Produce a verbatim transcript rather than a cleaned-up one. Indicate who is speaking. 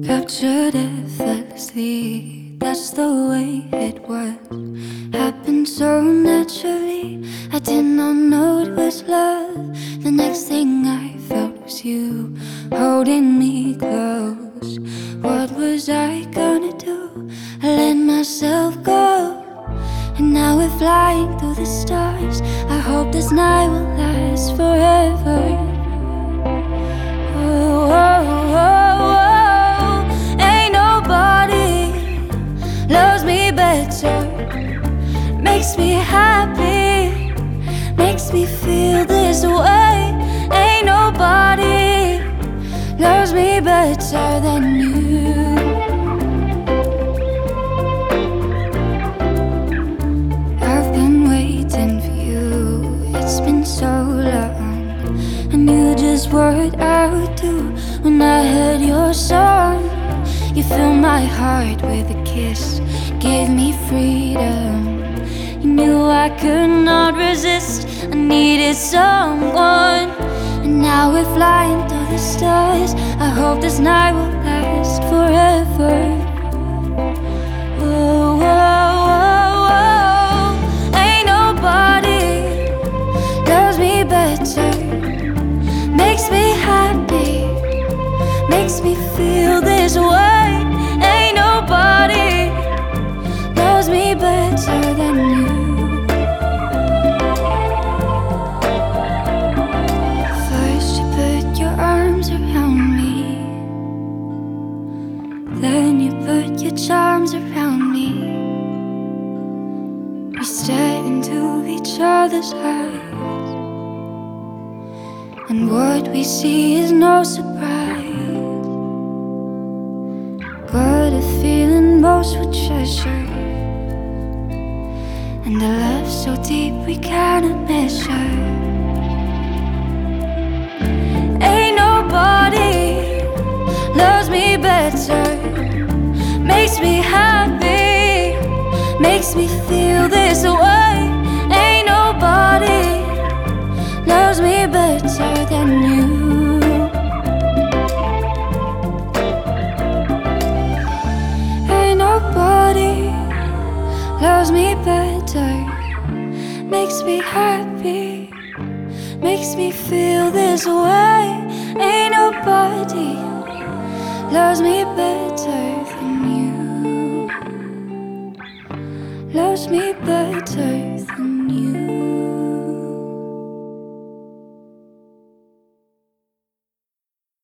Speaker 1: Captured effortlessly, that's the way it was. Happened so naturally, I did not know it was love. The next thing I felt was you holding me close. What was I gonna do? I let myself go, and now we're flying through the stars. I hope this night will last forever. Oh, oh, oh, oh. Ain't nobody loves me better, makes me happy, makes me feel this way. Ain't nobody loves me better than you. I've been waiting for you, it's been so long. I knew just what I would do when I heard your song. You filled my heart with a kiss, gave me freedom. You knew I could not resist, I needed someone. And now we're flying through the stars. I hope this night will last forever. Oh, oh, oh, oh. Ain't nobody loves me better, makes me happy, makes me feel this way. Ain't nobody loves me better than you. First you put your arms around me, then you put your charms around me. We stare into each other's eyes, and what we see is no surprise. Got a feeling most would treasure, and a love so deep we cannot measure. Ain't nobody loves me better, makes me happy, makes me feel this way. Ain't nobody loves me better than you. Ain't nobody loves me better, makes me happy, makes me feel this way. Ain't nobody loves me better than you. Loves me better.